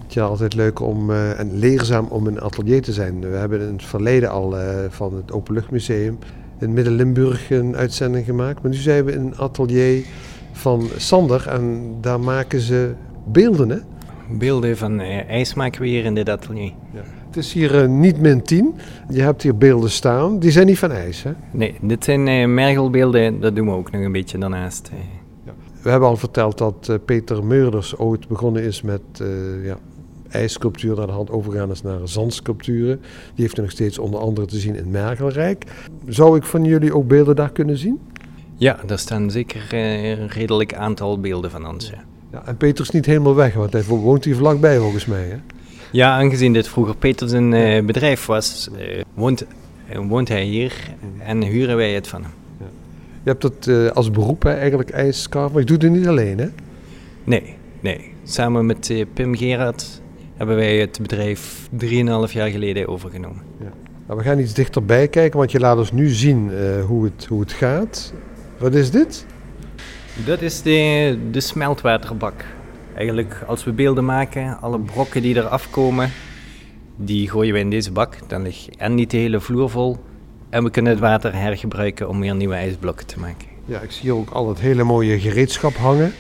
Ja, altijd leuk en leerzaam om in een atelier te zijn. We hebben in het verleden al van het Openluchtmuseum in Midden-Limburg een uitzending gemaakt. Maar nu zijn we in een atelier van Sander en daar maken ze beelden, hè? Beelden van ijs maken we hier in dit atelier. Ja. Het is hier niet -10. Je hebt hier beelden staan. Die zijn niet van ijs, hè? Nee, dit zijn mergelbeelden. Dat doen we ook nog een beetje daarnaast. Ja. We hebben al verteld dat Peter Meurders ooit begonnen is met ijssculptuur, naar de hand overgegaan is naar zandsculpturen. Die heeft er nog steeds onder andere te zien in Mergelrijk. Zou ik van jullie ook beelden daar kunnen zien? Ja, daar staan zeker een redelijk aantal beelden van ons. Ja. Ja, en Peter is niet helemaal weg, want hij woont hier vlakbij volgens mij, hè? Ja, aangezien dit vroeger Peters een bedrijf was, woont hij hier en huren wij het van hem. Ja. Je hebt het als beroep, hè, eigenlijk ijscarven, maar je doet het niet alleen, hè? Nee. Samen met Pim Gerard hebben wij het bedrijf 3,5 jaar geleden overgenomen. Ja. Nou, we gaan iets dichterbij kijken, want je laat ons nu zien hoe het gaat. Wat is dit? Dat is de smeltwaterbak. Eigenlijk, als we beelden maken, alle brokken die eraf komen, die gooien we in deze bak. Dan ligt en niet de hele vloer vol. En we kunnen het water hergebruiken om weer nieuwe ijsblokken te maken. Ja, ik zie hier ook al het hele mooie gereedschap hangen.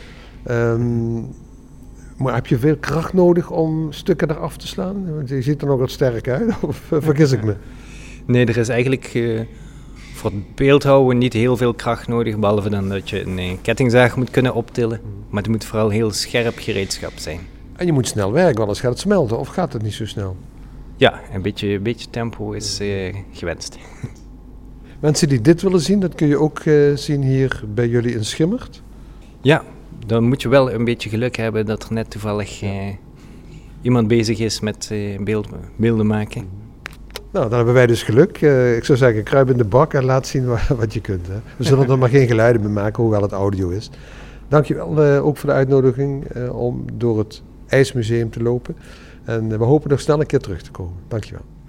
Maar heb je veel kracht nodig om stukken eraf te slaan? Want je ziet er nog wat sterk uit, of vergis ik me? Nee, er is eigenlijk voor het beeldhouden niet heel veel kracht nodig, behalve dan dat je een kettingzaag moet kunnen optillen. Maar het moet vooral heel scherp gereedschap zijn. En je moet snel werken, want anders gaat het smelten, of gaat het niet zo snel? Ja, een beetje tempo is gewenst. Mensen die dit willen zien, dat kun je ook zien hier bij jullie in Schimmert? Ja, dan moet je wel een beetje geluk hebben dat er net toevallig iemand bezig is met beelden maken. Nou, dan hebben wij dus geluk. Ik zou zeggen, kruip in de bak en laat zien wat je kunt. Hè. We zullen er maar geen geluiden mee maken, hoewel het audio is. Dankjewel ook voor de uitnodiging om door het IJsmuseum te lopen. En we hopen nog snel een keer terug te komen. Dankjewel.